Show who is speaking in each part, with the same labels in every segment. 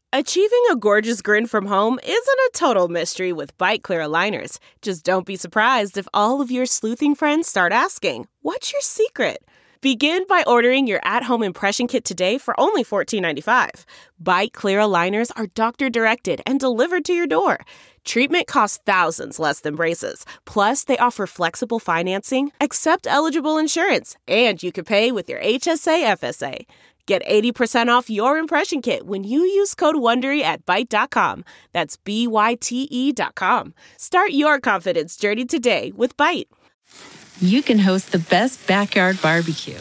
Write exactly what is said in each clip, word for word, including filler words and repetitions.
Speaker 1: Achieving a gorgeous grin from home isn't a total mystery with Byte Clear aligners. Just don't be surprised if all of your sleuthing friends start asking, "What's your secret?" Begin by ordering your at-home impression kit today for only fourteen ninety-five. Byte Clear aligners are doctor-directed and delivered to your door. Treatment costs thousands less than braces. Plus, they offer flexible financing, accept eligible insurance, and you can pay with your H S A F S A. Get eighty percent off your impression kit when you use code WONDERY at byte dot com. That's B Y T E dot com. Start your confidence journey today with Byte.
Speaker 2: You can host the best backyard barbecue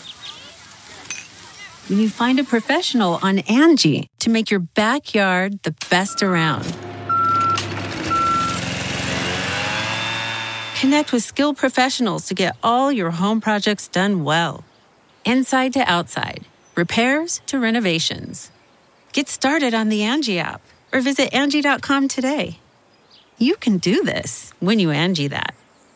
Speaker 2: when you find a professional on Angie to make your backyard the best around. Connect with skilled professionals to get all your home projects done well. Inside to outside. Repairs to renovations. Get started on the Angie app or visit Angie dot com today. You can do this when you Angie that.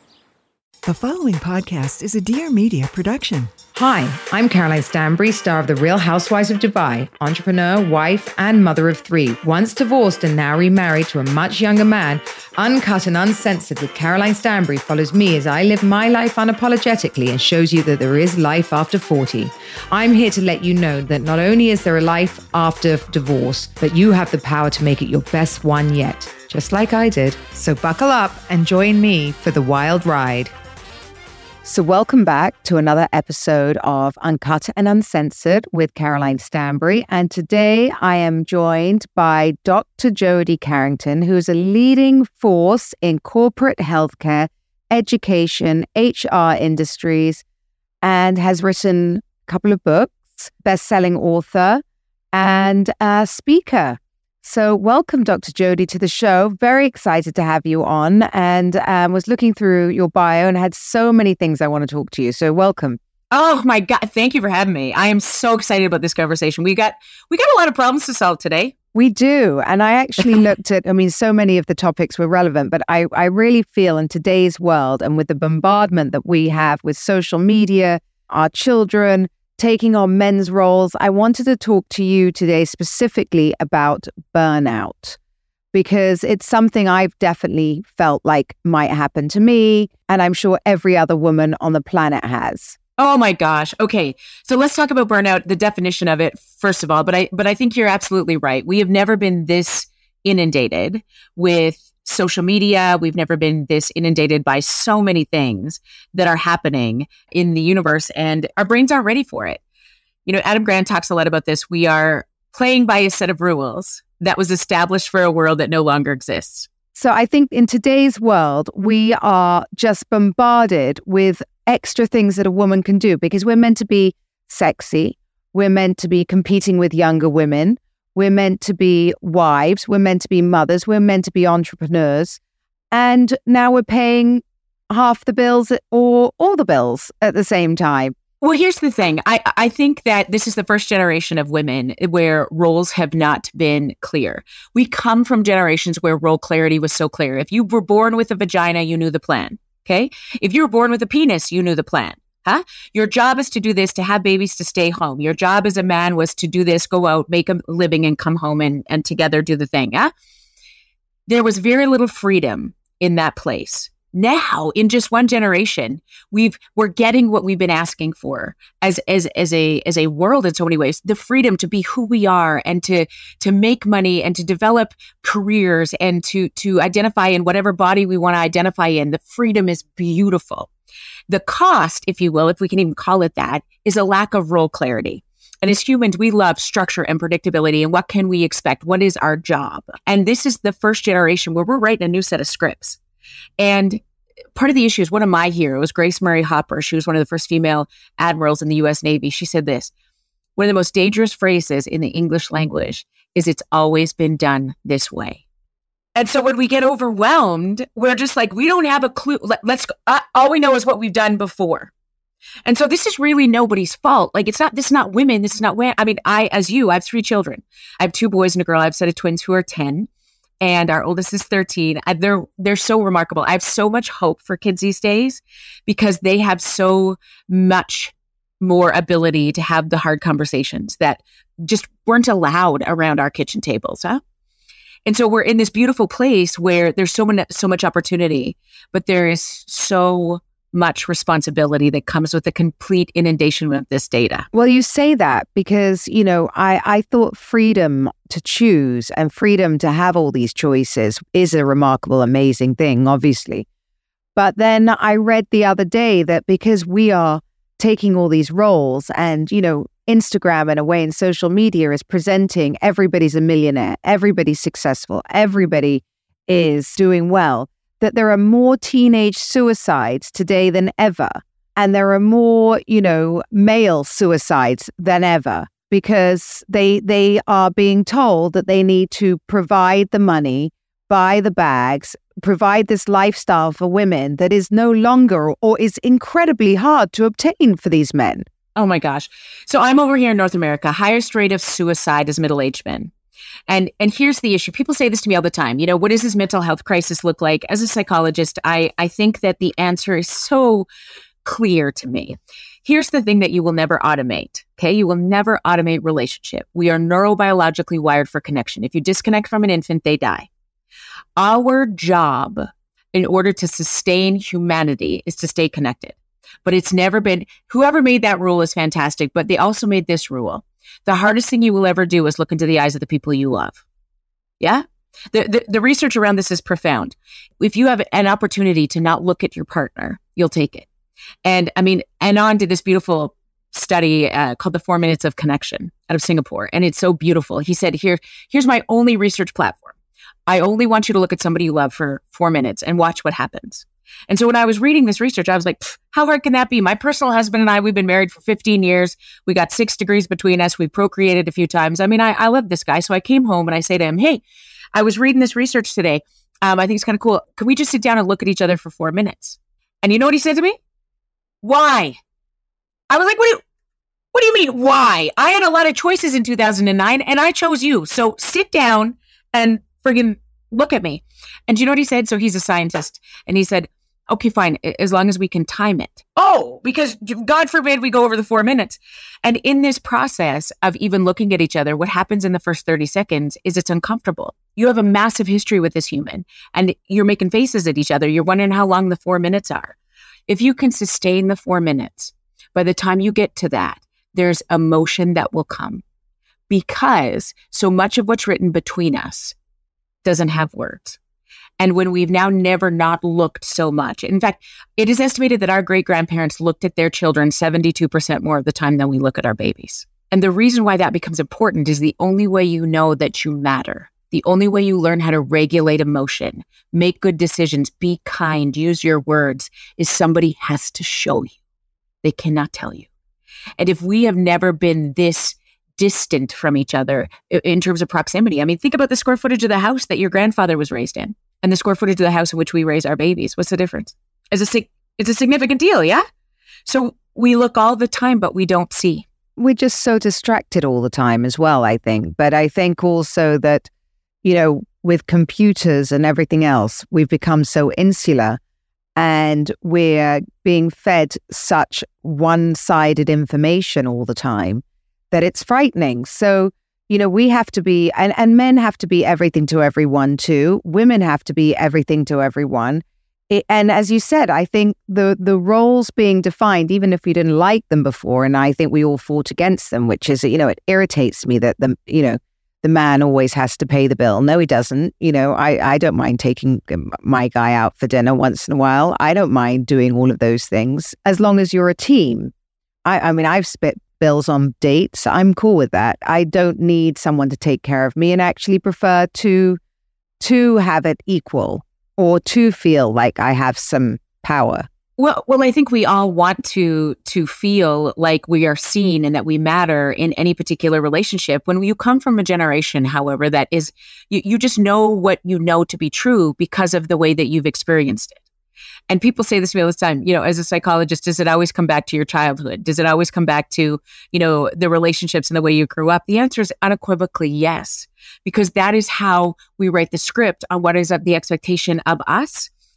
Speaker 3: The following podcast is a Dear Media production.
Speaker 4: Hi, I'm Caroline Stanbury, star of The Real Housewives of Dubai, entrepreneur, wife, and mother of three. Once divorced and now remarried to a much younger man, Uncut and Uncensored with Caroline Stanbury follows me as I live my life unapologetically and shows you that there is life after forty. I'm here to let you know that not only is there a life after divorce, but you have the power to make it your best one yet, just like I did. So buckle up and join me for the wild ride. So welcome back to another episode of Uncut and Uncensored with Caroline Stanbury. And today I am joined by Doctor Jodie Carrington, who is a leading force in corporate healthcare, education, H R industries, and has written a couple of books, best-selling author, and a speaker. So welcome, Doctor Jodie, to the show. Very excited to have you on, and um, was looking through your bio and had so many things I want to talk to you. So welcome.
Speaker 5: Oh my God. Thank you for having me. I am so excited about this conversation. We got we got a lot of problems to solve today.
Speaker 4: We do. And I actually looked at, I mean, so many of the topics were relevant, but I, I really feel in today's world and with the bombardment that we have with social media, our children, taking on men's roles, I wanted to talk to you today specifically about burnout, because it's something I've definitely felt like might happen to me, and I'm sure every other woman on the planet has.
Speaker 5: Oh my gosh. Okay. So let's talk about burnout, the definition of it, first of all. But I but I think you're absolutely right. We have never been this inundated with social media. We've never been this inundated by so many things that are happening in the universe, and our brains aren't ready for it. You know, Adam Grant talks a lot about this. We are playing by a set of rules that was established for a world that no longer exists.
Speaker 4: So I think in today's world, we are just bombarded with extra things that a woman can do, because we're meant to be sexy. We're meant to be competing with younger women. We're meant to be wives. We're meant to be mothers. We're meant to be entrepreneurs. And now we're paying half the bills or all the bills at the same time.
Speaker 5: Well, here's the thing. I, I think that this is the first generation of women where roles have not been clear. We come from generations where role clarity was so clear. If you were born with a vagina, you knew the plan. Okay? If you were born with a penis, you knew the plan. Huh? Your job is to do this, to have babies, to stay home. Your job as a man was to do this, go out, make a living, and come home and, and together do the thing. Huh? There was very little freedom in that place. Now, in just one generation, we've we're getting what we've been asking for as as as a as a world in so many ways. The freedom to be who we are and to to make money and to develop careers and to to identify in whatever body we want to identify in. The freedom is beautiful. The cost, if you will, if we can even call it that, is a lack of role clarity. And as humans, we love structure and predictability. And what can we expect? What is our job? And this is the first generation where we're writing a new set of scripts. And part of the issue is one of my heroes, Grace Murray Hopper. She was one of the first female admirals in the U S Navy. She said this: one of the most dangerous phrases in the English language is "it's always been done this way." And so when we get overwhelmed, we're just like, we don't have a clue. Let, let's, uh, all we know is what we've done before. And so this is really nobody's fault. Like, it's not, this is not women. This is not women. I mean, I, as you, I have three children. I have two boys and a girl. I have a set of twins who are ten, and our oldest is thirteen. I, they're, they're so remarkable. I have so much hope for kids these days because they have so much more ability to have the hard conversations that just weren't allowed around our kitchen tables, huh? And so we're in this beautiful place where there's so much, so much opportunity, but there is so much responsibility that comes with the complete inundation of this data.
Speaker 6: Well, you say that because, you know, I, I thought freedom to choose and freedom to have all these choices is a remarkable, amazing thing, obviously. But then I read the other day that because we are taking all these roles and, you know, Instagram in a way and social media is presenting everybody's a millionaire, everybody's successful, everybody is doing well, that there are more teenage suicides today than ever. And there are more, you know, male suicides than ever because they they are being told that they need to provide the money, buy the bags, provide this lifestyle for women that is no longer or is incredibly hard to obtain for these men.
Speaker 5: Oh my gosh. So I'm over here in North America. Highest rate of suicide is middle-aged men. And and here's the issue. People say this to me all the time. You know, what does this mental health crisis look like? As a psychologist, I, I think that the answer is so clear to me. Here's the thing that you will never automate. Okay. You will never automate relationship. We are neurobiologically wired for connection. If you disconnect from an infant, they die. Our job in order to sustain humanity is to stay connected. But it's never been, whoever made that rule is fantastic, but they also made this rule. The hardest thing you will ever do is look into the eyes of the people you love. Yeah? The, the, the research around this is profound. If you have an opportunity to not look at your partner, you'll take it. And I mean, Anand did this beautiful study uh, called the Four Minutes of Connection out of Singapore. And it's so beautiful. He said, here, here's my only research platform. I only want you to look at somebody you love for four minutes and watch what happens. And so when I was reading this research, I was like, how hard can that be? My personal husband and I, we've been married for fifteen years. We got six degrees between us. We procreated a few times. I mean, I, I love this guy. So I came home and I say to him, hey, I was reading this research today. Um, I think it's kind of cool. Can we just sit down and look at each other for four minutes? And you know what he said to me? Why? I was like, what do you, what do you mean, why? I had a lot of choices in two thousand nine and I chose you. So sit down and friggin' look at me. And do you know what he said? So he's a scientist. And he said, okay, fine, as long as we can time it. Oh, because God forbid we go over the four minutes. And in this process of even looking at each other, what happens in the first thirty seconds is it's uncomfortable. You have a massive history with this human and you're making faces at each other. You're wondering how long the four minutes are. If you can sustain the four minutes, by the time you get to that, there's emotion that will come because so much of what's written between us doesn't have words. And when we've now never not looked so much, in fact, it is estimated that our great-grandparents looked at their children seventy-two percent more of the time than we look at our babies. And the reason why that becomes important is the only way you know that you matter, the only way you learn how to regulate emotion, make good decisions, be kind, use your words, is somebody has to show you. They cannot tell you. And if we have never been this distant from each other in terms of proximity, I mean, think about the square footage of the house that your grandfather was raised in and the square footage of the house in which we raise our babies. What's the difference? It's a, sig- it's a significant deal, yeah? So we look all the time, but we don't see.
Speaker 6: We're just so distracted all the time as well, I think. But I think also that, you know, with computers and everything else, we've become so insular and we're being fed such one-sided information all the time that it's frightening. So, you know, we have to be, and, and men have to be everything to everyone too. Women have to be everything to everyone. It, and as you said, I think the the roles being defined, even if we didn't like them before, and I think we all fought against them, which is, you know, it irritates me that the, you know, the man always has to pay the bill. No, he doesn't. You know, I, I don't mind taking my guy out for dinner once in a while. I don't mind doing all of those things as long as you're a team. I, I mean, I've spit bills on dates. I'm cool with that. I don't need someone to take care of me and actually prefer to to have it equal or to feel like I have some power.
Speaker 5: Well, well, I think we all want to to feel like we are seen and that we matter in any particular relationship. When you come from a generation, however, that is, you, you just know what you know to be true because of the way that you've experienced it. And people say this to me all the time, you know, as a psychologist, does it always come back to your childhood? Does it always come back to, you know, the relationships and the way you grew up? The answer is unequivocally yes, because that is how we write the script on what is the expectation of us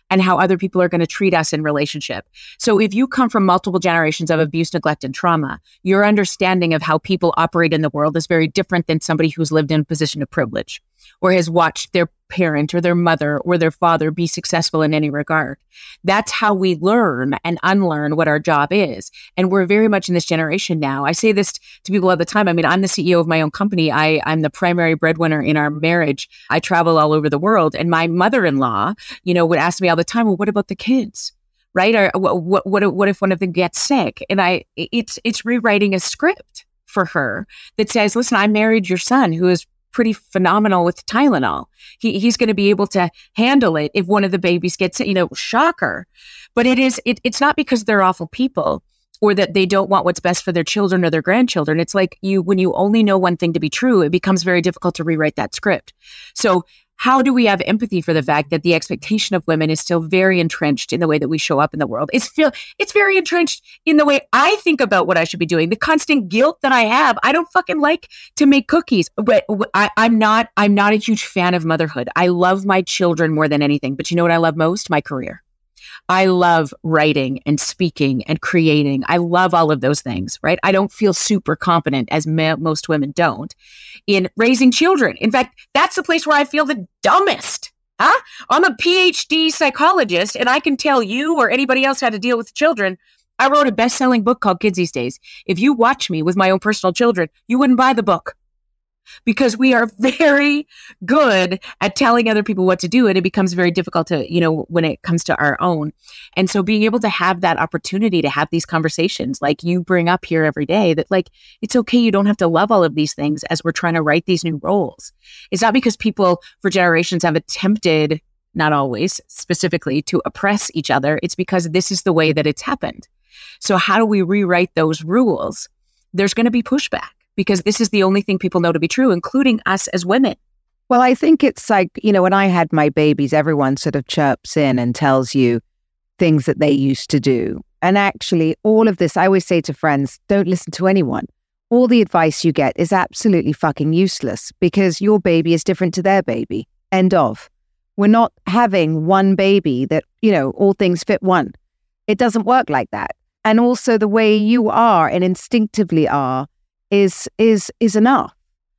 Speaker 5: and how other people are going to treat us in relationship. So if you come from multiple generations of abuse, neglect, and trauma, your understanding of how people operate in the world is very different than somebody who's lived in a position of privilege or has watched their parent or their mother or their father be successful in any regard. That's how we learn and unlearn what our job is. And we're very much in this generation now. I say this to people all the time. I mean, I'm the C E O of my own company. I, I'm the primary breadwinner in our marriage. I travel all over the world. And my mother-in-law, you know, would ask me all the time, well, what about the kids? Right? Or what, what, what if one of them gets sick? And I, it's, it's rewriting a script for her that says, listen, I married your son who is pretty phenomenal with Tylenol. He he's going to be able to handle it if one of the babies gets, you know, shocker. But it is, it, it's not because they're awful people or that they don't want what's best for their children or their grandchildren. It's like you, when you only know one thing to be true, it becomes very difficult to rewrite that script. So how do we have empathy for the fact that the expectation of women is still very entrenched in the way that we show up in the world? It's feel it's very entrenched in the way I think about what I should be doing. The constant guilt that I have. I don't fucking like to make cookies, but I, I'm not. I'm not a huge fan of motherhood. I love my children more than anything. But you know what I love most? My career. I love writing and speaking and creating. I love all of those things, right? I don't feel super competent, as ma- most women don't, in raising children. In fact, that's the place where I feel the dumbest. Huh? I'm a P H D psychologist, and I can tell you or anybody else how to deal with children. I wrote a best-selling book called Kids These Days. If you watch me with my own personal children, you wouldn't buy the book. Because we are very good at telling other people what to do. And it becomes very difficult to, you know, when it comes to our own. And so being able to have that opportunity to have these conversations like you bring up here every day, that like, it's okay. You don't have to love all of these things as we're trying to write these new roles. It's not because people for generations have attempted, not always specifically, to oppress each other. It's because this is the way that it's happened. So how do we rewrite those rules? There's going to be pushback, because this is the only thing people know to be true, including us as women.
Speaker 6: Well, I think it's like, you know, when I had my babies, everyone sort of chirps in and tells you things that they used to do. And actually, all of this, I always say to friends, don't listen to anyone. All the advice you get is absolutely fucking useless because your baby is different to their baby. End of. We're not having one baby that, you know, all things fit one. It doesn't work like that. And also the way you are and instinctively are is is is enough.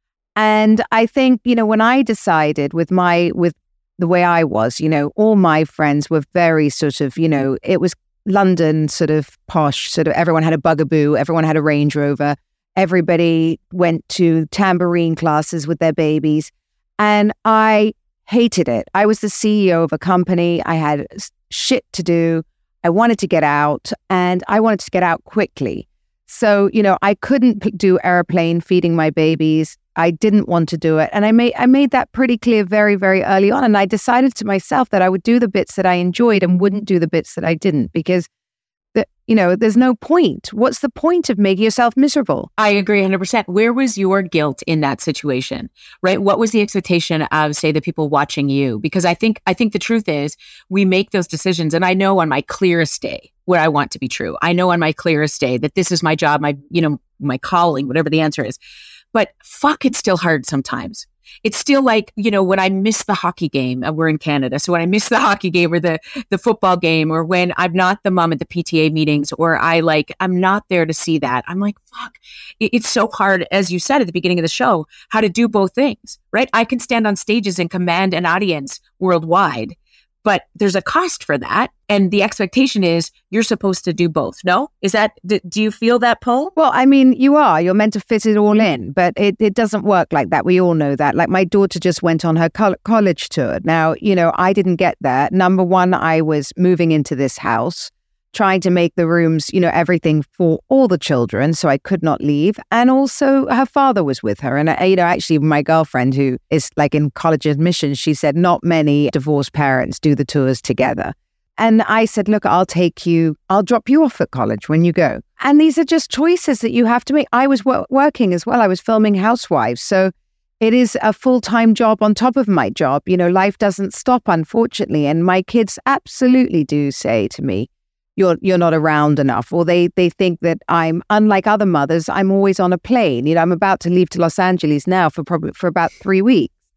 Speaker 6: And I think, you know, when I decided with my with the way I was, you know, all my friends were very sort of, you know, it was London sort of posh, sort of everyone had a bugaboo, everyone had a Range Rover, everybody went to tambourine classes with their babies. And I hated it. I was the C E O of a company. I had shit to do. I wanted to get out, and I wanted to get out quickly. So, you know, I couldn't p- do airplane feeding my babies. I didn't want to do it. And I made I made that pretty clear very, very early on. And I decided to myself that I would do the bits that I enjoyed and wouldn't do the bits that I didn't, because, the, you know, there's no point. What's the point of making yourself miserable?
Speaker 5: I agree one hundred percent. Where was your guilt in that situation, right? What was the expectation of, say, the people watching you? Because I think I think the truth is we make those decisions. And I know on my clearest day what I want to be true. I know on my clearest day that this is my job, my, you know, my calling, whatever the answer is. But fuck, it's still hard sometimes. It's still like, you know, when I miss the hockey game, uh, we're in Canada. So when I miss the hockey game or the, the football game, or when I'm not the mom at the P T A meetings, or I like, I'm not there to see that. I'm like, fuck, it, it's so hard, as you said at the beginning of the show, how to do both things, right? I can stand on stages and command an audience worldwide, but there's a cost for that. And the expectation is you're supposed to do both. No? Is that, do, do you feel that pull?
Speaker 6: Well, I mean, you are. You're meant to fit it all in, but it, it doesn't work like that. We all know that. Like my daughter just went on her col- college tour. Now, you know, I didn't get that. Number one, I was moving into this house, trying to make the rooms, you know, everything for all the children. So I could not leave. And also her father was with her. And, uh, you know, actually my girlfriend who is like in college admissions, she said not many divorced parents do the tours together. And I said, look, I'll take you, I'll drop you off at college when you go. And these are just choices that you have to make. I was wor- working as well. I was filming Housewives. So it is a full-time job on top of my job. You know, life doesn't stop, unfortunately. And my kids absolutely do say to me, you're you're not around enough. Or they they think that I'm, unlike other mothers, I'm always on a plane. You know, I'm about to leave to Los Angeles now for probably for about three weeks.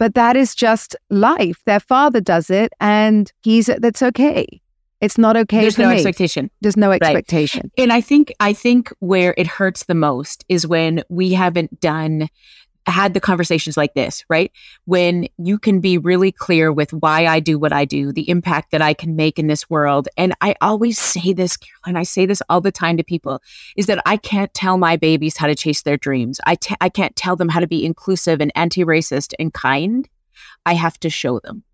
Speaker 6: But that is just life. Their father does it and he's, that's okay. It's not okay
Speaker 5: There's
Speaker 6: for
Speaker 5: no
Speaker 6: me.
Speaker 5: expectation.
Speaker 6: There's no
Speaker 5: Right.
Speaker 6: expectation.
Speaker 5: And I think, I think where it hurts the most is when we haven't done, had the conversations like this, right? When you can be really clear with why I do what I do, the impact that I can make in this world. And I always say this, Caroline, I say this all the time to people, is that I can't tell my babies how to chase their dreams. I t- I can't tell them how to be inclusive and anti-racist and kind. I have to show them.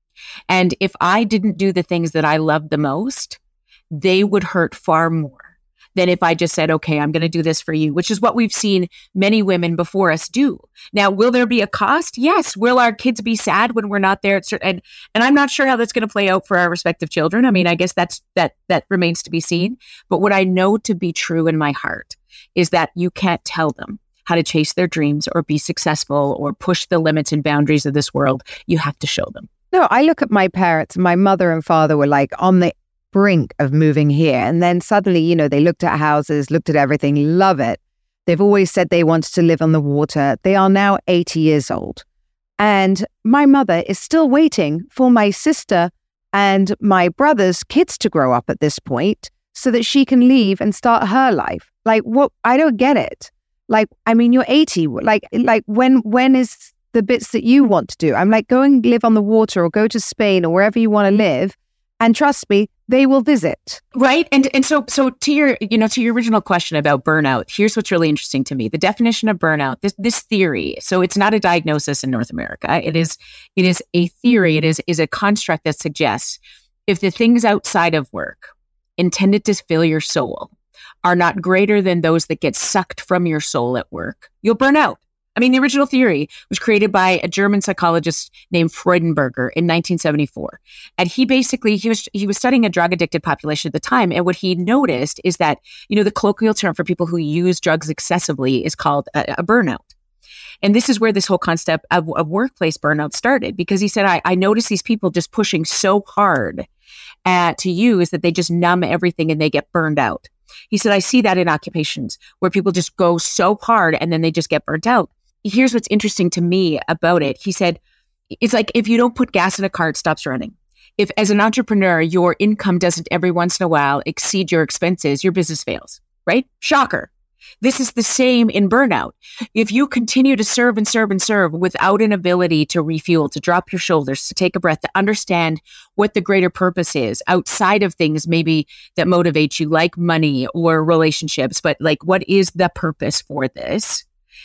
Speaker 5: And if I didn't do the things that I love the most, they would hurt far more than if I just said, okay, I'm going to do this for you, which is what we've seen many women before us do. Now, will there be a cost? Yes. Will our kids be sad when we're not there? At certain, and, and I'm not sure how that's going to play out for our respective children. I mean, I guess that's that that remains to be seen. But what I know to be true in my heart is that you can't tell them how to chase their dreams or be successful or push the limits and boundaries of this world. You have to show them.
Speaker 6: No, I look at my parents. My mother and father were like on the brink of moving here. And then suddenly, you know, they looked at houses, looked at everything, love it. They've always said they wanted to live on the water. They are now eighty years old. And my mother is still waiting for my sister and my brother's kids to grow up at this point so that she can leave and start her life. Like, what? I don't get it. Like, I mean, you're eighty. Like, like when, when is the bits that you want to do? I'm like, go and live on the water or go to Spain or wherever you want to live. And trust me, they will visit.
Speaker 5: Right. And and so so to your, you know, to your original question about burnout, here's what's really interesting to me. The definition of burnout, this this theory, so it's not a diagnosis in North America. It is it is a theory. It is is a construct that suggests if the things outside of work intended to fill your soul are not greater than those that get sucked from your soul at work, you'll burn out. I mean, the original theory was created by a German psychologist named Freudenberger in nineteen seventy-four. And he basically, he was he was studying a drug-addicted population at the time. And what he noticed is that, you know, the colloquial term for people who use drugs excessively is called a, a burnout. And this is where this whole concept of, of workplace burnout started, because he said, I, I noticed these people just pushing so hard uh, to use that they just numb everything and they get burned out. He said, I see that in occupations where people just go so hard and then they just get burnt out. Here's what's interesting to me about it. He said, it's like if you don't put gas in a car, it stops running. If as an entrepreneur, your income doesn't every once in a while exceed your expenses, your business fails, right? Shocker. This is the same in burnout. If you continue to serve and serve and serve without an ability to refuel, to drop your shoulders, to take a breath, to understand what the greater purpose is outside of things maybe that motivate you, like money or relationships, but like what is the purpose for this?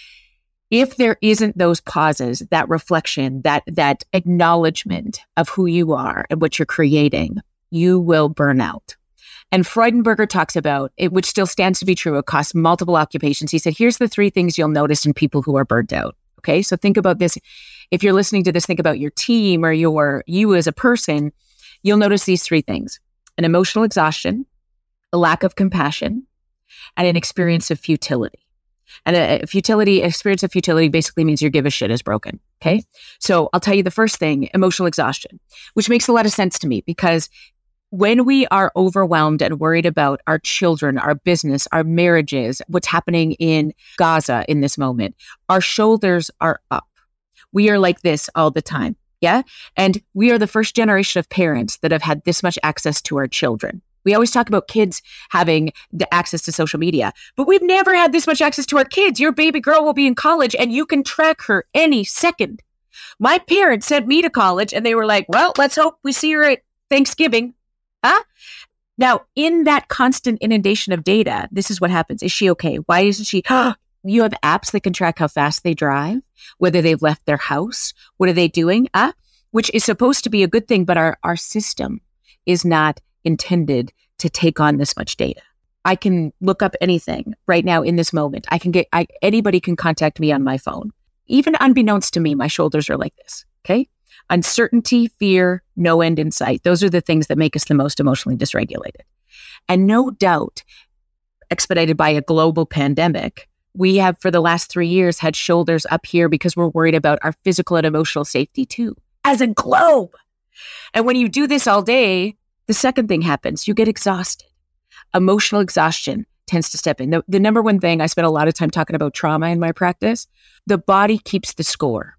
Speaker 5: If there isn't those pauses, that reflection, that that acknowledgement of who you are and what you're creating, you will burn out. And Freudenberger talks about it, which still stands to be true across multiple occupations. He said, here's the three things you'll notice in people who are burnt out. Okay, so think about this. If you're listening to this, think about your team or your you as a person. You'll notice these three things: an emotional exhaustion, a lack of compassion, and an experience of futility. And a, a futility, experience of futility basically means your give a shit is broken. Okay. So I'll tell you the first thing, emotional exhaustion, which makes a lot of sense to me, because when we are overwhelmed and worried about our children, our business, our marriages, what's happening in Gaza in this moment, our shoulders are up. We are like this all the time. Yeah. And we are the first generation of parents that have had this much access to our children. We always talk about kids having the access to social media, but we've never had this much access to our kids. Your baby girl will be in college and you can track her any second. My parents sent me to college and they were like, well, let's hope we see her at Thanksgiving. Huh? Now, in that constant inundation of data, this is what happens. Is she okay? Why isn't she? You have apps that can track how fast they drive, whether they've left their house. What are they doing? Uh, which is supposed to be a good thing, but our, our system is not intended to take on this much data. I can look up anything right now in this moment. I can get, I, anybody can contact me on my phone. Even unbeknownst to me, my shoulders are like this. Okay. Uncertainty, fear, no end in sight. Those are the things that make us the most emotionally dysregulated. And no doubt, expedited by a global pandemic, we have for the last three years had shoulders up here because we're worried about our physical and emotional safety too, as a globe. And when you do this all day, the second thing happens, you get exhausted. Emotional exhaustion tends to step in. The, the number one thing, I spend a lot of time talking about trauma in my practice, the body keeps the score.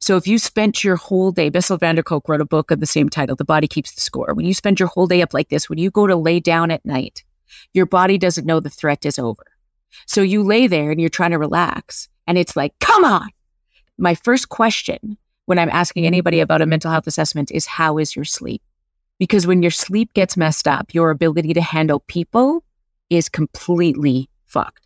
Speaker 5: So if you spent your whole day, Bessel van der Kolk wrote a book of the same title, The Body Keeps the Score. When you spend your whole day up like this, when you go to lay down at night, your body doesn't know the threat is over. So you lay there and you're trying to relax and it's like, come on. My first question when I'm asking anybody about a mental health assessment is, how is your sleep? Because when your sleep gets messed up, your ability to handle people is completely fucked.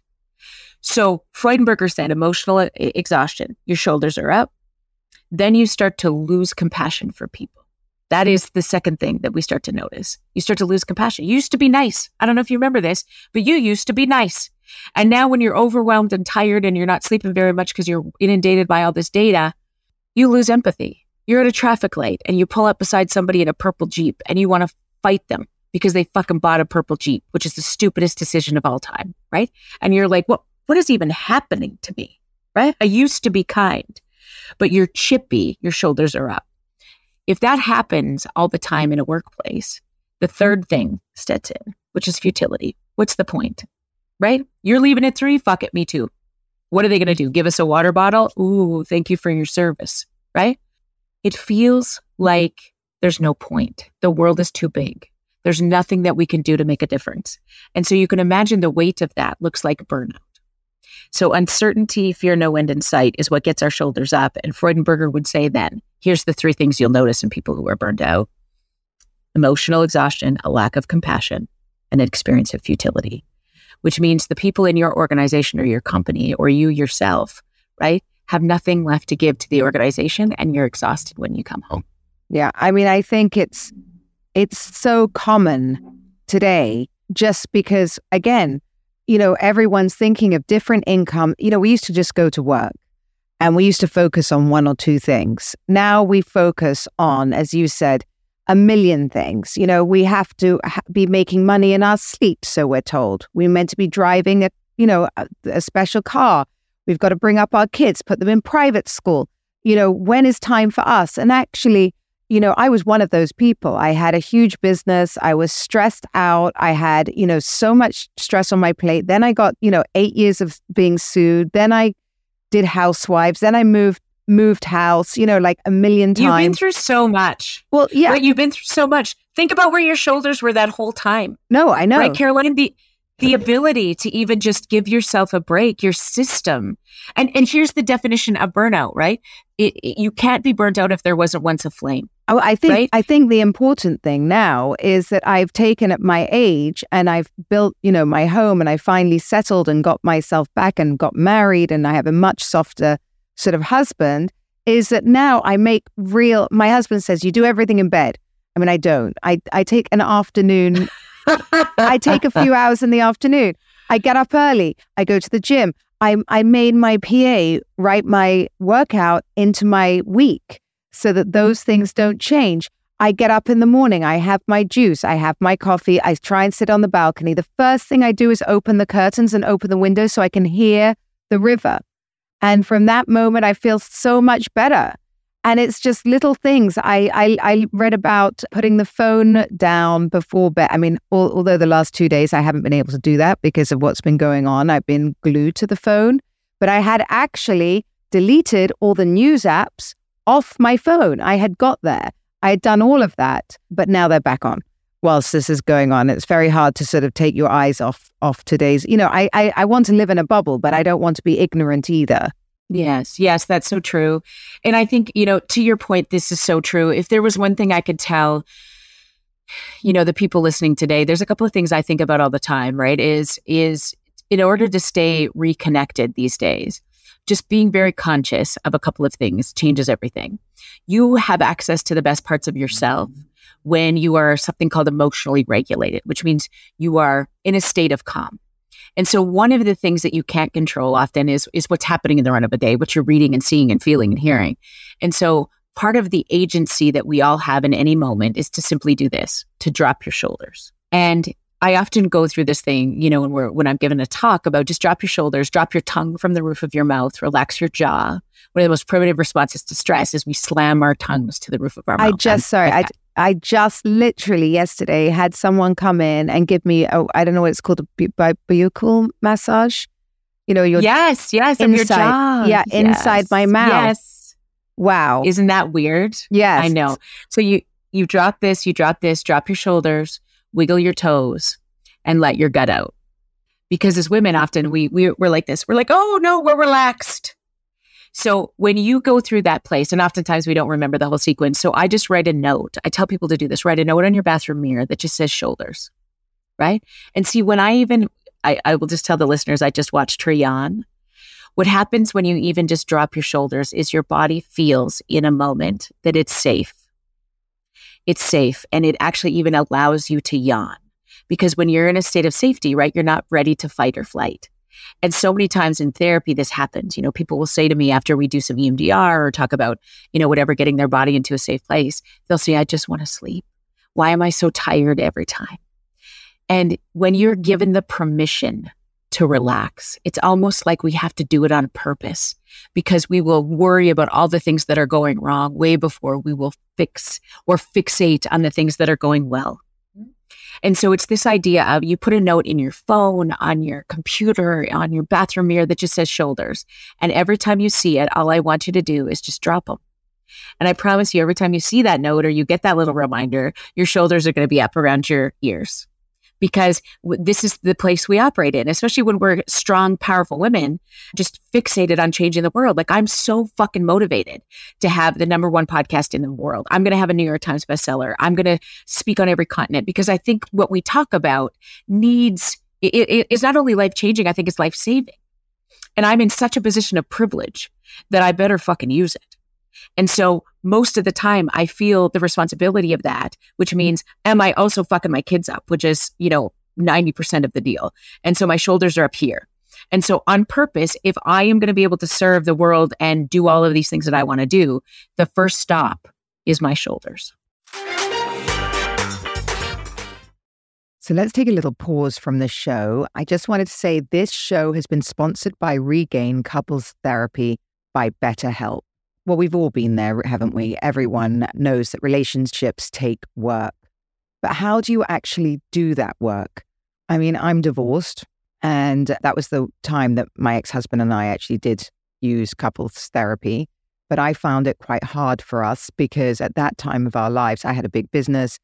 Speaker 5: So Freudenberger said emotional exhaustion, your shoulders are up. Then you start to lose compassion for people. That is the second thing that we start to notice. You start to lose compassion. You used to be nice. I don't know if you remember this, but you used to be nice. And now when you're overwhelmed and tired and you're not sleeping very much because you're inundated by all this data, you lose empathy. You're at a traffic light and you pull up beside somebody in a purple Jeep and you want to fight them because they fucking bought a purple Jeep, which is the stupidest decision of all time, right? And you're like, what, what is even happening to me, right? I used to be kind, but you're chippy, your shoulders are up. If that happens all the time in a workplace, the third thing sets in, which is futility. What's the point, right? You're leaving at three, fuck it, me too. What are they going to do? Give us a water bottle? Ooh, thank you for your service, right? It feels like there's no point. The world is too big. There's nothing that we can do to make a difference. And so you can imagine the weight of that looks like burnout. So uncertainty, fear, no end in sight is what gets our shoulders up. And Freudenberger would say then, here's the three things you'll notice in people who are burned out: emotional exhaustion, a lack of compassion, and an experience of futility, which means the people in your organization or your company or you yourself, right, have nothing left to give to the organization, and you're exhausted when you come home.
Speaker 6: Yeah, I mean, I think it's it's so common today just because, again, you know, everyone's thinking of different income. You know, we used to just go to work and we used to focus on one or two things. Now we focus on, as you said, a million things. You know, we have to ha- be making money in our sleep, so we're told. We're meant to be driving a, you know, a, a special car. We've got to bring up our kids, put them in private school. You know, when is time for us? And actually, you know, I was one of those people. I had a huge business. I was stressed out. I had, you know, so much stress on my plate. Then I got, you know, eight years of being sued. Then I did Housewives. Then I moved moved house, you know, like a million times.
Speaker 5: You've been through so much.
Speaker 6: Well, yeah.
Speaker 5: Right? You've been through so much. Think about where your shoulders were that whole time.
Speaker 6: No, I know.
Speaker 5: Right, Caroline? The the ability to even just give yourself a break, your system. And and here's the definition of burnout, right? It, it, you can't be burnt out if there wasn't once a flame.
Speaker 6: Oh, I think
Speaker 5: right?
Speaker 6: I think the important thing now is that I've taken at my age and I've built, you know, my home, and I finally settled and got myself back and got married, and I have a much softer sort of husband, is that now I make real, my husband says, you do everything in bed. I mean, I don't. I, I take an afternoon, I take a few hours in the afternoon. I get up early. I go to the gym. I I made my P A write my workout into my week so that those things don't change. I get up in the morning. I have my juice. I have my coffee. I try and sit on the balcony. The first thing I do is open the curtains and open the windows so I can hear the river. And from that moment, I feel so much better. And it's just little things. I I, I read about putting the phone down before bed. I mean, al- although the last two days I haven't been able to do that because of what's been going on. I've been glued to the phone. But I had actually deleted all the news apps off my phone. I had got there. I had done all of that. But now they're back on whilst this is going on. It's very hard to sort of take your eyes off, off today's. You know, I, I, I want to live in a bubble, but I don't want to be ignorant either.
Speaker 5: Yes, yes, that's so true. And I think, you know, to your point, this is so true. If there was one thing I could tell, you know, the people listening today, there's a couple of things I think about all the time, right? Is, is in order to stay reconnected these days, just being very conscious of a couple of things changes everything. You have access to the best parts of yourself when you are something called emotionally regulated, which means you are in a state of calm. And so one of the things that you can't control often is, is what's happening in the run of a day, what you're reading and seeing and feeling and hearing. And so part of the agency that we all have in any moment is to simply do this, to drop your shoulders. And I often go through this thing, you know, when we're when I'm giving a talk about just drop your shoulders, drop your tongue from the roof of your mouth, relax your jaw. One of the most primitive responses to stress is we slam our tongues to the roof of our mouth.
Speaker 6: I just, sorry, I, I just literally yesterday had someone come in and give me, a, I don't know what it's called, a bu- buccal massage. You know, your
Speaker 5: yes, yes,
Speaker 6: inside,
Speaker 5: of your jaw.
Speaker 6: yeah,
Speaker 5: yes.
Speaker 6: inside my mouth.
Speaker 5: Yes.
Speaker 6: Wow.
Speaker 5: Isn't that weird?
Speaker 6: Yes.
Speaker 5: I know. So you, you drop this, you drop this, drop your shoulders, wiggle your toes, and let your gut out. Because as women, often we, we, we're like this. We're like, oh no, we're relaxed. So when you go through that place, and oftentimes we don't remember the whole sequence. So I just write a note. I tell people to do this. Write a note on your bathroom mirror that just says shoulders, right? And see, when I even, I, I will just tell the listeners, I just watched Trian. What happens when you even just drop your shoulders is your body feels in a moment that it's safe. It's safe. And it actually even allows you to yawn. Because when you're in a state of safety, right, you're not ready to fight or flight. And so many times in therapy, this happens. You know, people will say to me after we do some E M D R or talk about, you know, whatever, getting their body into a safe place, they'll say, I just want to sleep. Why am I so tired every time? And when you're given the permission to relax, it's almost like we have to do it on purpose, because we will worry about all the things that are going wrong way before we will fix or fixate on the things that are going well. And so it's this idea of you put a note in your phone, on your computer, on your bathroom mirror that just says shoulders. And every time you see it, all I want you to do is just drop them. And I promise you, every time you see that note or you get that little reminder, your shoulders are going to be up around your ears. Because w- this is the place we operate in, especially when we're strong, powerful women, just fixated on changing the world. Like, I'm so fucking motivated to have the number one podcast in the world. I'm going to have a New York Times bestseller. I'm going to speak on every continent, because I think what we talk about needs, it, it, it's not only life-changing, I think it's life-saving. And I'm in such a position of privilege that I better fucking use it. And so most of the time I feel the responsibility of that, which means, am I also fucking my kids up, which is, you know, ninety percent of the deal. And so my shoulders are up here. And so on purpose, if I am going to be able to serve the world and do all of these things that I want to do, the first stop is my shoulders.
Speaker 6: So let's take a little pause from the show. I just wanted to say this show has been sponsored by Regain Couples Therapy by BetterHelp. Well, we've all been there, haven't we? Everyone knows that relationships take work. But how do you actually do that work? I mean, I'm divorced, and that was the time that my ex-husband and I actually did use couples therapy. But I found it quite hard for us because at that time of our lives, I had a big business.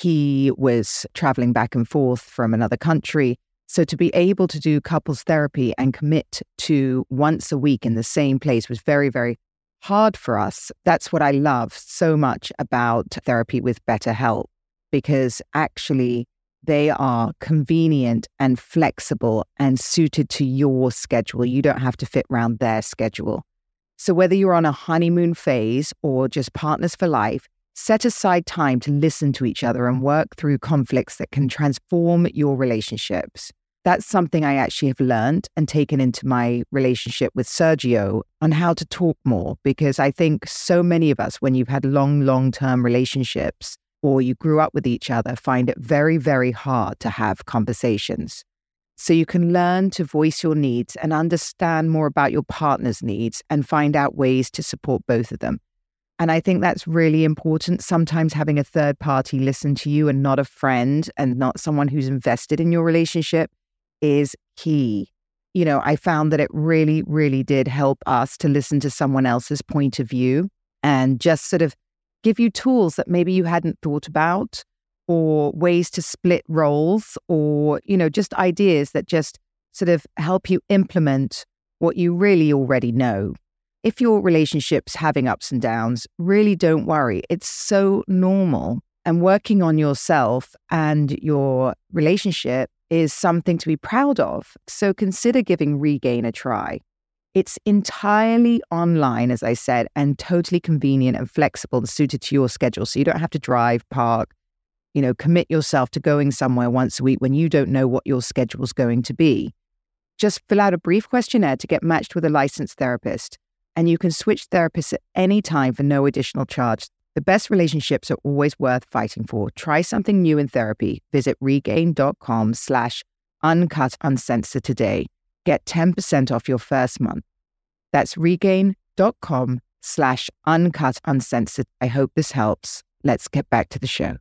Speaker 6: He was traveling back and forth from another country. So to be able to do couples therapy and commit to once a week in the same place was very, very hard for us. That's what I love so much about therapy with BetterHelp, because actually they are convenient and flexible and suited to your schedule. You don't have to fit around their schedule. So whether you're on a honeymoon phase or just partners for life, set aside time to listen to each other and work through conflicts that can transform your relationships. That's something I actually have learned and taken into my relationship with Sergio on how to talk more, because I think so many of us, when you've had long, long-term relationships or you grew up with each other, find it very, very hard to have conversations. So you can learn to voice your needs and understand more about your partner's needs and find out ways to support both of them. And I think that's really important. Sometimes having a third party listen to you and not a friend and not someone who's invested in your relationship is key. You know, I found that it really, really did help us to listen to someone else's point of view and just sort of give you tools that maybe you hadn't thought about, or ways to split roles, or, you know, just ideas that just sort of help you implement what you really already know. If your relationship's having ups and downs, really don't worry. It's so normal. And working on yourself and your relationship is something to be proud of. So consider giving Regain a try. It's entirely online, as I said, and totally convenient and flexible and suited to your schedule. So you don't have to drive, park, you know, commit yourself to going somewhere once a week when you don't know what your schedule is going to be. Just fill out a brief questionnaire to get matched with a licensed therapist, and you can switch therapists at any time for no additional charge. The best relationships are always worth fighting for. Try something new in therapy. Visit regain.com slash uncut uncensored today. Get ten percent off your first month. That's regain.com slash uncut uncensored. I hope this helps. Let's get back to the show.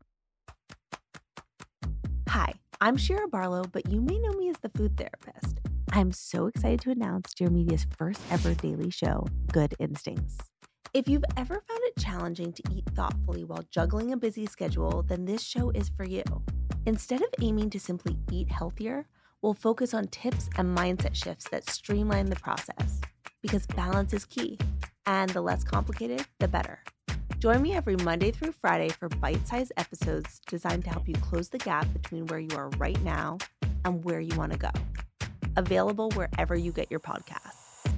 Speaker 7: Hi, I'm Shira Barlow, but you may know me as the food therapist. I'm so excited to announce Dear Media's first ever daily show, Good Instincts. If you've ever found it challenging to eat thoughtfully while juggling a busy schedule, then this show is for you. Instead of aiming to simply eat healthier, we'll focus on tips and mindset shifts that streamline the process. Because balance is key, and the less complicated, the better. Join me every Monday through Friday for bite-sized episodes designed to help you close the gap between where you are right now and where you want to go. Available wherever you get your podcasts.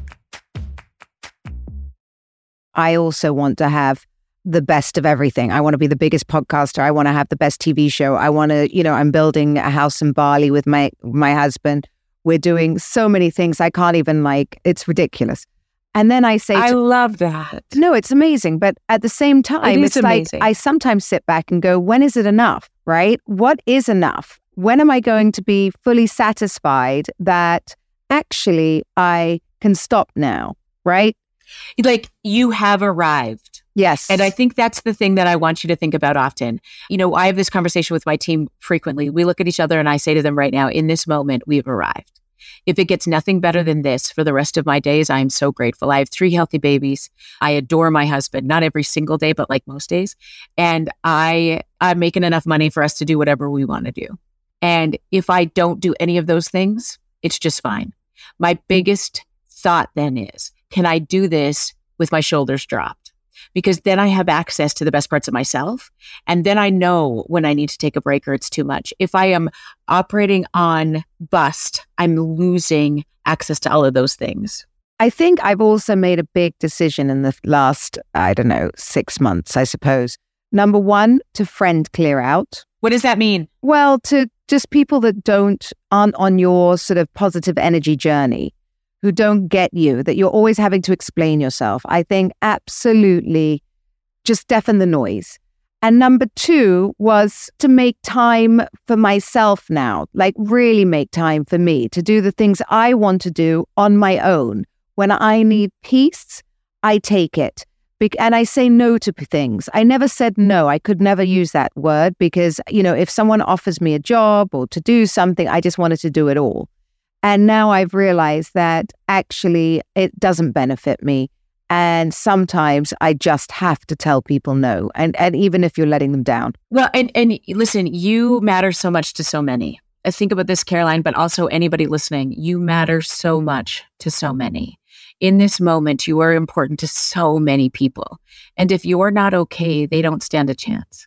Speaker 6: I also want to have the best of everything. I want to be the biggest podcaster. I want to have the best T V show. I want to, you know, I'm building a house in Bali with my my husband. We're doing so many things. I can't even like, it's ridiculous. And then I say,
Speaker 5: I
Speaker 6: to,
Speaker 5: love that.
Speaker 6: No, it's amazing. But at the same time,
Speaker 5: it
Speaker 6: it's
Speaker 5: amazing.
Speaker 6: like I sometimes sit back and go, when is it enough, right? What is enough? When am I going to be fully satisfied that actually I can stop now, right?
Speaker 5: Like you have arrived.
Speaker 6: Yes.
Speaker 5: And I think that's the thing that I want you to think about often. You know, I have this conversation with my team frequently. We look at each other and I say to them right now, in this moment, we've arrived. If it gets nothing better than this for the rest of my days, I'm so grateful. I have three healthy babies. I adore my husband, not every single day, but like most days. And I, I'm making enough money for us to do whatever we want to do. And if I don't do any of those things, it's just fine. My biggest thought then is, can I do this with my shoulders dropped? Because then I have access to the best parts of myself. And then I know when I need to take a break or it's too much. If I am operating on bust, I'm losing access to all of those things.
Speaker 6: I think I've also made a big decision in the last, I don't know, six months, I suppose. Number one, to friend clear out.
Speaker 5: What does that mean?
Speaker 6: Well, to just people that don't, aren't on your sort of positive energy journey, who don't get you, that you're always having to explain yourself. I think absolutely just deafen the noise. And number two was to make time for myself now, like really make time for me to do the things I want to do on my own. When I need peace, I take it. And I say no to things. I never said no. I could never use that word because, you know, if someone offers me a job or to do something, I just wanted to do it all. And now I've realized that actually it doesn't benefit me. And sometimes I just have to tell people no. And and even if you're letting them down.
Speaker 5: Well, and, and listen, you matter so much to so many. I think about this, Caroline, but also anybody listening. You matter so much to so many. In this moment, you are important to so many people. And if you're not okay, they don't stand a chance.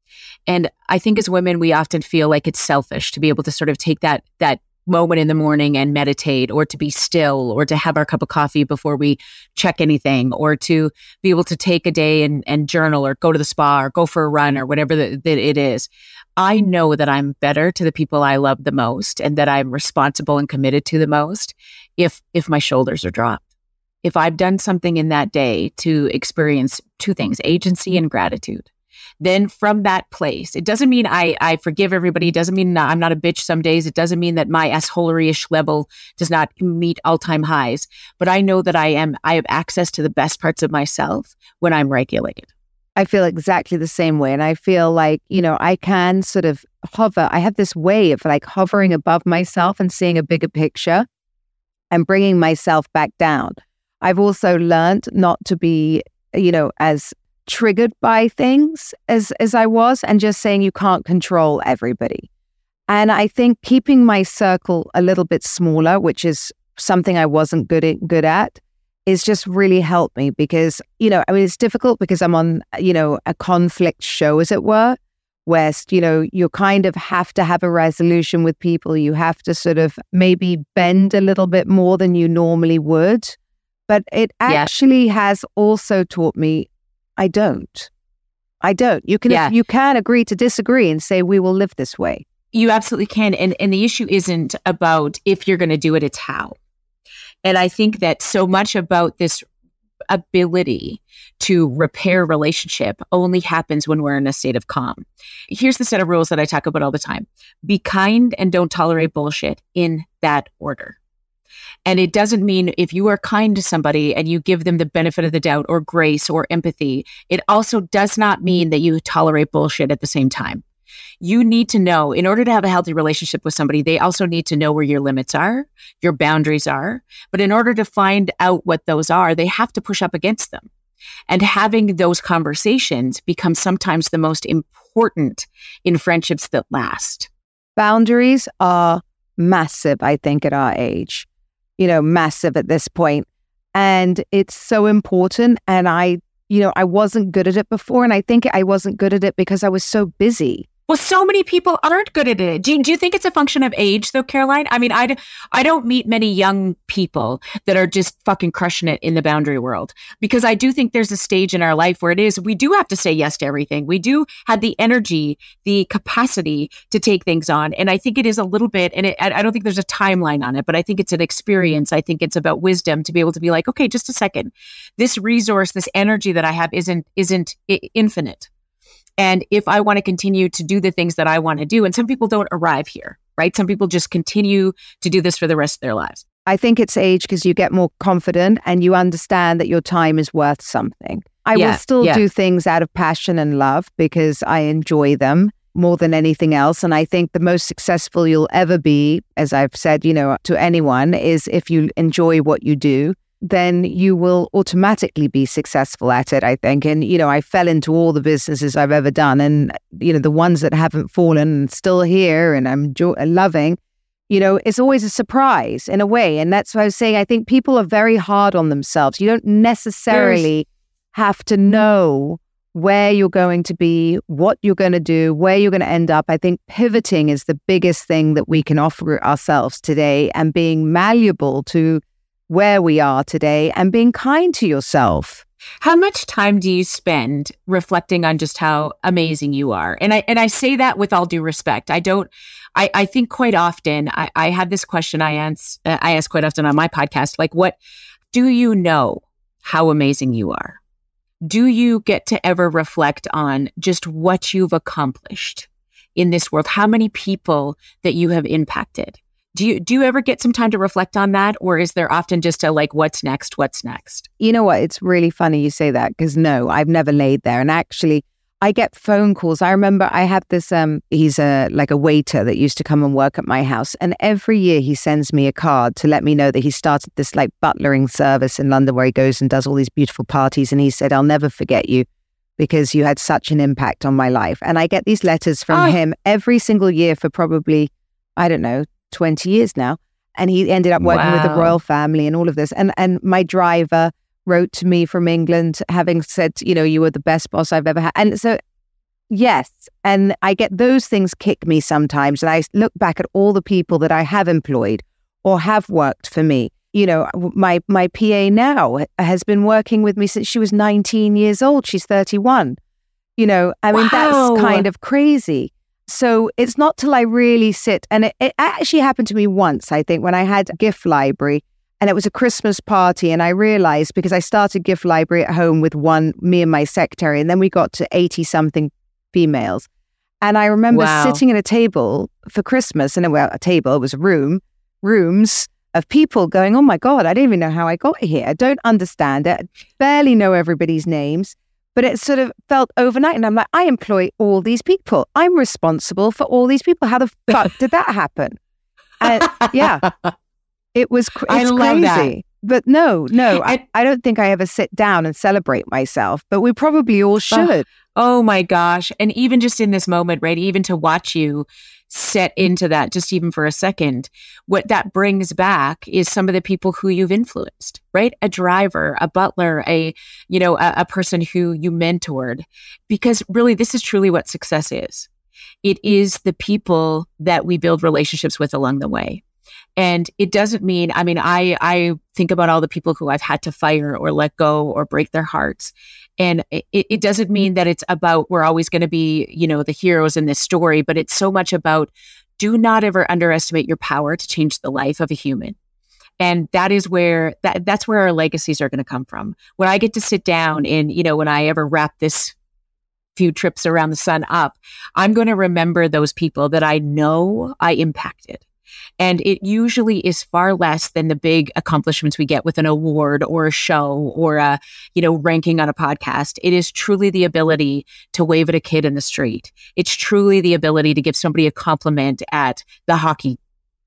Speaker 5: And I think as women, we often feel like it's selfish to be able to sort of take that that moment in the morning and meditate, or to be still, or to have our cup of coffee before we check anything, or to be able to take a day and, and journal, or go to the spa, or go for a run, or whatever that it is. I know that I'm better to the people I love the most, and that I'm responsible and committed to the most if if my shoulders are dropped. If I've done something in that day to experience two things, agency and gratitude, then from that place, it doesn't mean I, I forgive everybody. It doesn't mean I'm not a bitch some days. It doesn't mean that my assholery-ish level does not meet all-time highs. But I know that I am, I have access to the best parts of myself when I'm regulated.
Speaker 6: I feel exactly the same way. And I feel like, you know, I can sort of hover. I have this way of like hovering above myself and seeing a bigger picture and bringing myself back down. I've also learned not to be, you know, as triggered by things as, as I was, and just saying you can't control everybody. And I think keeping my circle a little bit smaller, which is something I wasn't good at, good at, is just really helped me because, you know, I mean, it's difficult because I'm on, you know, a conflict show, as it were, where, you know, you kind of have to have a resolution with people. You have to sort of maybe bend a little bit more than you normally would. But it actually yeah. has also taught me, I don't. I don't. You can yeah. you can agree to disagree and say, we will live this way.
Speaker 5: You absolutely can. And, and the issue isn't about if you're going to do it, it's how. And I think that so much about this ability to repair relationship only happens when we're in a state of calm. Here's the set of rules that I talk about all the time. Be kind and don't tolerate bullshit in that order. And it doesn't mean if you are kind to somebody and you give them the benefit of the doubt or grace or empathy, it also does not mean that you tolerate bullshit at the same time. You need to know, in order to have a healthy relationship with somebody, they also need to know where your limits are, your boundaries are. But in order to find out what those are, they have to push up against them. And having those conversations becomes sometimes the most important in friendships that last.
Speaker 6: Boundaries are massive, I think, at our age, you know, massive at this point. And it's so important. And I, you know, I wasn't good at it before. And I think I wasn't good at it because I was so busy.
Speaker 5: Well, so many people aren't good at it. Do you, do you think it's a function of age, though, Caroline? I mean, I, I don't meet many young people that are just fucking crushing it in the boundary world, because I do think there's a stage in our life where it is, we do have to say yes to everything. We do have the energy, the capacity to take things on. And I think it is a little bit, and it, I don't think there's a timeline on it, but I think it's an experience. I think it's about wisdom to be able to be like, okay, just a second. This resource, this energy that I have isn't, isn't infinite. And if I want to continue to do the things that I want to do, and some people don't arrive here, right? Some people just continue to do this for the rest of their lives.
Speaker 6: I think it's age because you get more confident and you understand that your time is worth something. I
Speaker 5: Yeah,
Speaker 6: will still
Speaker 5: yeah.
Speaker 6: do things out of passion and love because I enjoy them more than anything else. And I think the most successful you'll ever be, as I've said, you know, to anyone, is if you enjoy what you do, then you will automatically be successful at it, I think. And, you know, I fell into all the businesses I've ever done, and, you know, the ones that haven't fallen and still here and I'm jo- loving, you know, it's always a surprise in a way. And that's why I was saying, I think people are very hard on themselves. You don't necessarily have to know where you're going to be, what you're going to do, where you're going to end up. I think pivoting is the biggest thing that we can offer ourselves today, and being malleable to where we are today and being kind to yourself.
Speaker 5: How much time do you spend reflecting on just how amazing you are? And I and I say that with all due respect. I don't. I, I think quite often I, I have this question I ask uh, I ask quite often on my podcast, like, what do you know how amazing you are? Do you get to ever reflect on just what you've accomplished in this world? How many people that you have impacted? Do you do you ever get some time to reflect on that? Or is there often just a like, what's next? What's next?
Speaker 6: You know what? It's really funny you say that, because no, I've never laid there. And actually, I get phone calls. I remember I have this, um, he's a like a waiter that used to come and work at my house. And every year he sends me a card to let me know that he started this like butlering service in London where he goes and does all these beautiful parties. And he said, I'll never forget you because you had such an impact on my life. And I get these letters from
Speaker 5: Oh.
Speaker 6: him every single year for probably, I don't know, twenty years now. And he ended up working with the
Speaker 5: Wow.
Speaker 6: royal family and all of this. And and my driver wrote to me from England, having said, you know, you were the best boss I've ever had. And so, yes. And I get those things kick me sometimes. And I look back at all the people that I have employed or have worked for me. You know, my, my P A now has been working with me since she was nineteen years old. She's thirty-one. You know, I mean,
Speaker 5: Wow.
Speaker 6: that's kind of crazy. So it's not till I really sit, and it, it actually happened to me once, I think, when I had a gift library, and it was a Christmas party, and I realized, because I started gift library at home with one, me and my secretary, and then we got to eighty something females. And I remember
Speaker 5: Wow.
Speaker 6: sitting at a table for Christmas, and it, well, a table, it was a room, rooms of people going, oh my God, I don't even know how I got here. I don't understand it. Barely know everybody's names. But it sort of felt overnight. And I'm like, I employ all these people. I'm responsible for all these people. How the fuck did that happen? And yeah, it was cr-
Speaker 5: I
Speaker 6: it's
Speaker 5: love that.
Speaker 6: crazy. But no, no, I,
Speaker 5: And-
Speaker 6: I don't think I ever sit down and celebrate myself. But we probably all should.
Speaker 5: Oh my gosh. And even just in this moment, right? Even to watch you set into that, just even for a second, what that brings back is some of the people who you've influenced, right? A driver, a butler, a, you know, a, a person who you mentored, because really this is truly what success is. It is the people that we build relationships with along the way. And it doesn't mean, I mean, I, I think about all the people who I've had to fire or let go or break their hearts. And it, it doesn't mean that it's about, we're always going to be, you know, the heroes in this story, but it's so much about, do not ever underestimate your power to change the life of a human. And that is where, that that's where our legacies are going to come from. When I get to sit down and, you know, when I ever wrap this few trips around the sun up, I'm going to remember those people that I know I impacted. And it usually is far less than the big accomplishments we get with an award or a show or a, you know, ranking on a podcast. It is truly the ability to wave at a kid in the street. It's truly the ability to give somebody a compliment at the hockey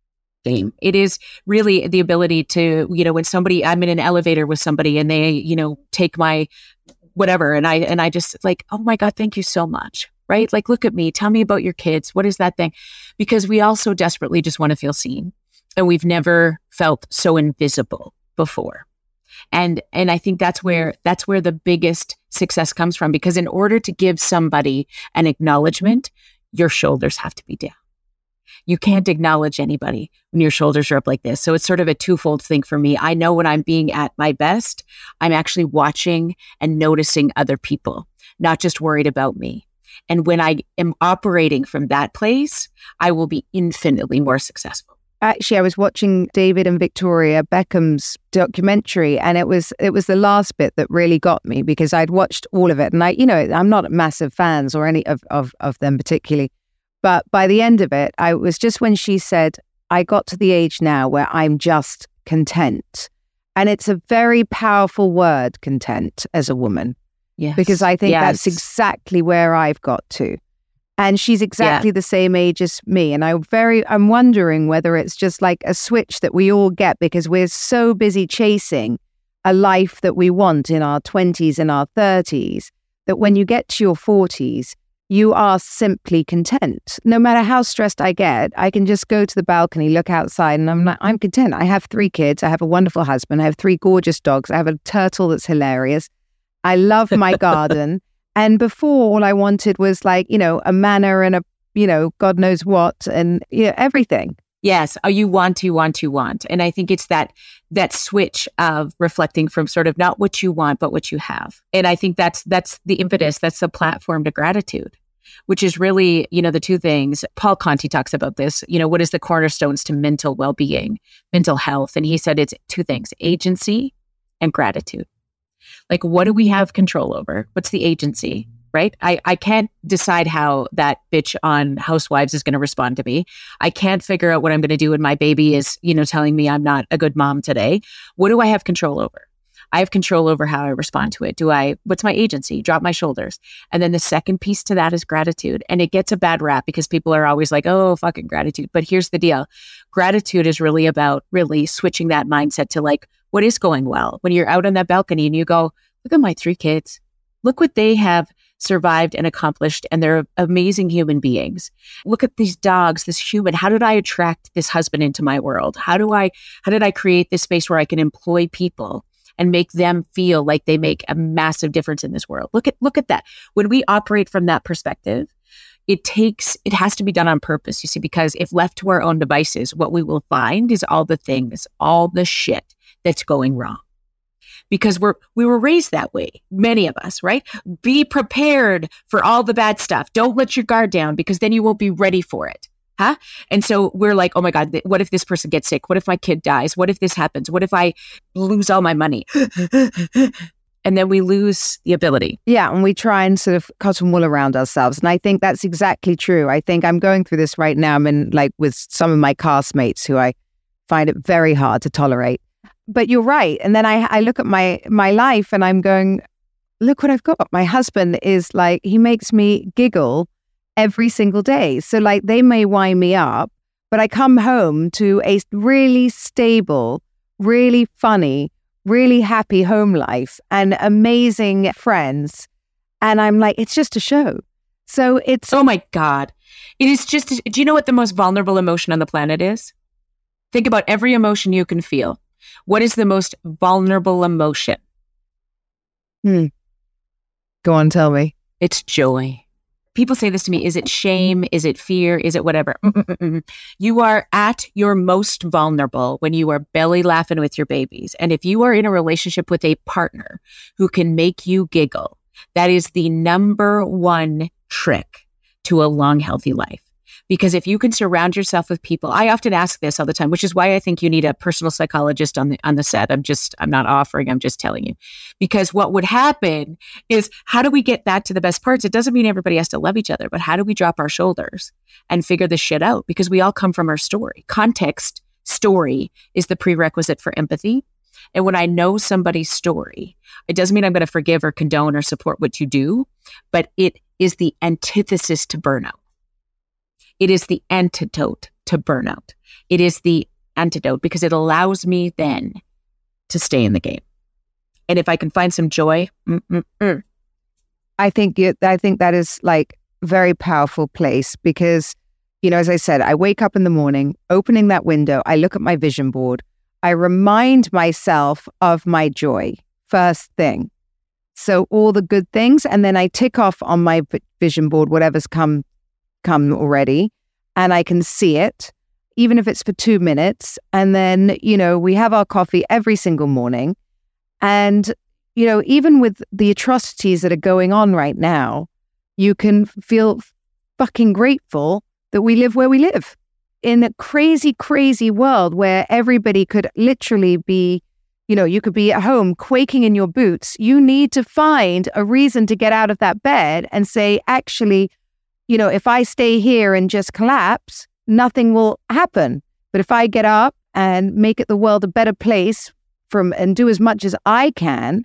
Speaker 5: game. It is really the ability to, you know, when somebody, I'm in an elevator with somebody and they, you know, take my whatever. And I, and I just like, oh my God, thank you so much. Right? Like, look at me. Tell me about your kids. What is that thing? Because we also desperately just want to feel seen. And we've never felt so invisible before. And, and I think that's where, that's where the biggest success comes from, because in order to give somebody an acknowledgement, your shoulders have to be down. You can't acknowledge anybody when your shoulders are up like this. So it's sort of a twofold thing for me. I know when I'm being at my best, I'm actually watching and noticing other people, not just worried about me. And when I am operating from that place, I will be infinitely more successful.
Speaker 6: Actually, I was watching David and Victoria Beckham's documentary, and it was it was the last bit that really got me, because I'd watched all of it. And I, you know, I'm not massive fans or any of, of, of them particularly. But by the end of it, I was just when she said, I got to the age now where I'm just content. And it's a very powerful word, content, as a woman.
Speaker 5: Yes.
Speaker 6: Because I think
Speaker 5: yes.
Speaker 6: that's exactly where I've got to. And she's exactly yeah. the same age as me. And I very, I'm wondering whether it's just like a switch that we all get because we're so busy chasing a life that we want in our twenties and our thirties, that when you get to your forties, you are simply content. No matter how stressed I get, I can just go to the balcony, look outside, and I'm like, I'm content. I have three kids. I have a wonderful husband. I have three gorgeous dogs. I have a turtle that's hilarious. I love my garden. And before, all I wanted was like, you know, a manor and a, you know, God knows what, and you know, everything.
Speaker 5: Yes. Oh, you want to, want to, want. And I think it's that that switch of reflecting from sort of not what you want, but what you have. And I think that's that's the impetus, that's the platform to gratitude, which is really, you know, the two things. Paul Conti talks about this, you know, what is the cornerstones to mental well-being, mental health? And he said it's two things, agency and gratitude. Like, what do we have control over? What's the agency? Right? I, I can't decide how that bitch on Housewives is going to respond to me. I can't figure out what I'm going to do when my baby is, you know, telling me I'm not a good mom today. What do I have control over? I have control over how I respond to it. Do I, what's my agency? Drop my shoulders. And then the second piece to that is gratitude. And it gets a bad rap because people are always like, oh, fucking gratitude. But here's the deal. Gratitude is really about really switching that mindset to like, what is going well? When you're out on that balcony and you go, look at my three kids. Look what they have survived and accomplished, and they're amazing human beings. Look at these dogs, this human. How did I attract this husband into my world? How do I, how did I create this space where I can employ people and make them feel like they make a massive difference in this world? Look at, look at that. When we operate from that perspective, it takes, it has to be done on purpose, you see, because if left to our own devices, what we will find is all the things, all the shit that's going wrong. Because we're we were raised that way, many of us, right? Be prepared for all the bad stuff. Don't let your guard down, because then you won't be ready for it. Huh? And so we're like, oh my God, th- what if this person gets sick? What if my kid dies? What if this happens? What if I lose all my money? And then we lose the ability.
Speaker 6: Yeah. And we try and sort of cotton wool around ourselves. And I think that's exactly true. I think I'm going through this right now. I'm in like with some of my castmates who I find it very hard to tolerate. But you're right. And then I, I look at my, my life and I'm going, look what I've got. My husband is like, he makes me giggle every single day. So like they may wind me up, but I come home to a really stable, really funny, really happy home life and amazing friends. And I'm like, it's just a show. So it's...
Speaker 5: Oh my God. It is just, do you know what the most vulnerable emotion on the planet is? Think about every emotion you can feel. What is the most vulnerable emotion?
Speaker 6: Hmm. Go on, tell me.
Speaker 5: It's joy. People say this to me. Is it shame? Is it fear? Is it whatever? Mm-mm-mm. You are at your most vulnerable when you are belly laughing with your babies. And if you are in a relationship with a partner who can make you giggle, that is the number one trick to a long, healthy life. Because if you can surround yourself with people, I often ask this all the time, which is why I think you need a personal psychologist on the on the set. I'm just, I'm not offering, I'm just telling you. Because what would happen is, how do we get back to the best parts? It doesn't mean everybody has to love each other, but how do we drop our shoulders and figure this shit out? Because we all come from our story. Context, story is the prerequisite for empathy. And when I know somebody's story, it doesn't mean I'm going to forgive or condone or support what you do, but it is the antithesis to burnout. It is the antidote to burnout. It is the antidote because it allows me then to stay in the game. And if I can find some joy, mm-mm-mm.
Speaker 6: I think you, I think that is like very powerful place because, you know, as I said, I wake up in the morning, opening that window, I look at my vision board, I remind myself of my joy first thing. So all the good things, and then I tick off on my vision board whatever's come come already, and I can see it, even if it's for two minutes. And then, you know, we have our coffee every single morning. And, you know, even with the atrocities that are going on right now, you can feel fucking grateful that we live where we live in a crazy, crazy world where everybody could literally be, you know, you could be at home quaking in your boots. You need to find a reason to get out of that bed and say, actually, you know, if I stay here and just collapse, nothing will happen. But if I get up and make it the world a better place from and do as much as I can,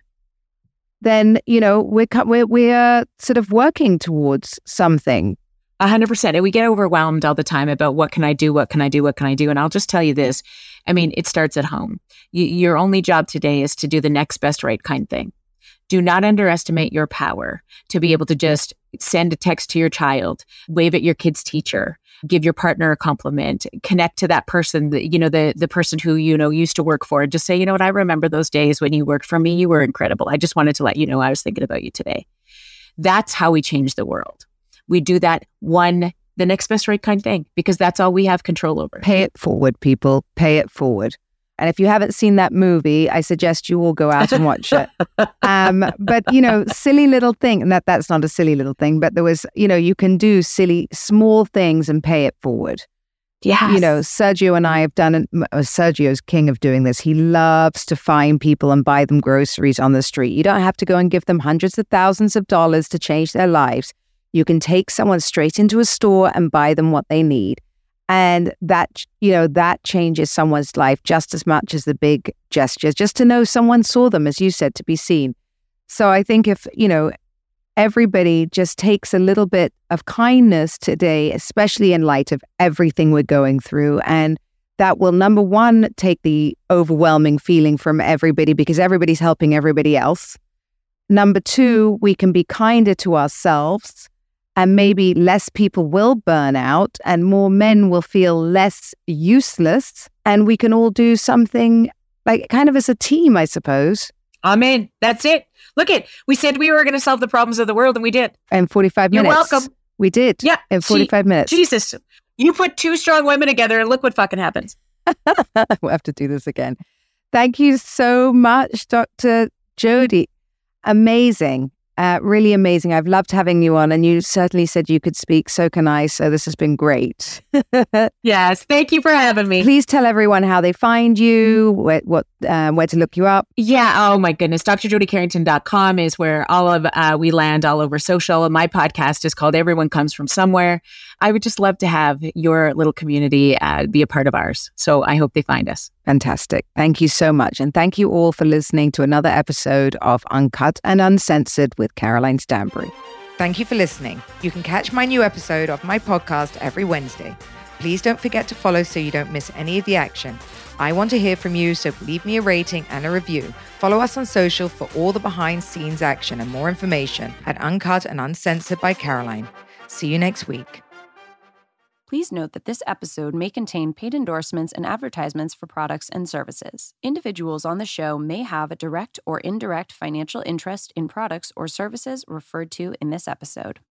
Speaker 6: then, you know, we're, we're, we're sort of working towards something.
Speaker 5: A hundred percent. And we get overwhelmed all the time about what can I do? What can I do? What can I do? And I'll just tell you this. I mean, it starts at home. You, your only job today is to do the next best right kind thing. Do not underestimate your power to be able to just send a text to your child, wave at your kid's teacher, give your partner a compliment, connect to that person, that, you know, the, the person who, you know, used to work for, just say, you know what, I remember those days when you worked for me. You were incredible. I just wanted to let you know I was thinking about you today. That's how we change the world. We do that one, the next best right kind thing, because that's all we have control over.
Speaker 6: Pay it forward, people. Pay it forward. And if you haven't seen that movie, I suggest you all go out and watch it. Um, but, you know, silly little thing, and that, that's not a silly little thing, but there was, you know, you can do silly, small things and pay it forward.
Speaker 5: Yeah.
Speaker 6: You know, Sergio and I have done it. Sergio's king of doing this. He loves to find people and buy them groceries on the street. You don't have to go and give them hundreds of thousands of dollars to change their lives. You can take someone straight into a store and buy them what they need. And that, you know, that changes someone's life just as much as the big gestures, just to know someone saw them, as you said, to be seen. So I think if, you know, everybody just takes a little bit of kindness today, especially in light of everything we're going through, and that will, number one, take the overwhelming feeling from everybody because everybody's helping everybody else. Number two, we can be kinder to ourselves. And maybe less people will burn out and more men will feel less useless. And we can all do something like kind of as a team, I suppose.
Speaker 5: Amen. That's it. Look it. We said we were going to solve the problems of the world and we did.
Speaker 6: In forty-five
Speaker 5: You're
Speaker 6: minutes.
Speaker 5: You're welcome.
Speaker 6: We did.
Speaker 5: Yeah.
Speaker 6: In forty-five
Speaker 5: Gee,
Speaker 6: minutes.
Speaker 5: Jesus. You put two strong women together and look what fucking happens.
Speaker 6: We'll have to do this again. Thank you so much, Doctor Jodie. Amazing. Uh, really amazing. I've loved having you on, and you certainly said you could speak. So can I. So this has been great.
Speaker 5: Yes. Thank you for having me.
Speaker 6: Please tell everyone how they find you, where, what, uh, where to look you up.
Speaker 5: Yeah. Oh my goodness. D R Jodie Carrington dot com is where all of uh, we land all over social. And my podcast is called Everyone Comes From Somewhere. I would just love to have your little community uh, be a part of ours. So I hope they find us.
Speaker 6: Fantastic. Thank you so much. And thank you all for listening to another episode of Uncut and Uncensored with Caroline Stanbury.
Speaker 4: Thank you for listening. You can catch my new episode of my podcast every Wednesday. Please don't forget to follow so you don't miss any of the action. I want to hear from you, so leave me a rating and a review. Follow us on social for all the behind-scenes action and more information at Uncut and Uncensored by Caroline. See you next week.
Speaker 8: Please note that this episode may contain paid endorsements and advertisements for products and services. Individuals on the show may have a direct or indirect financial interest in products or services referred to in this episode.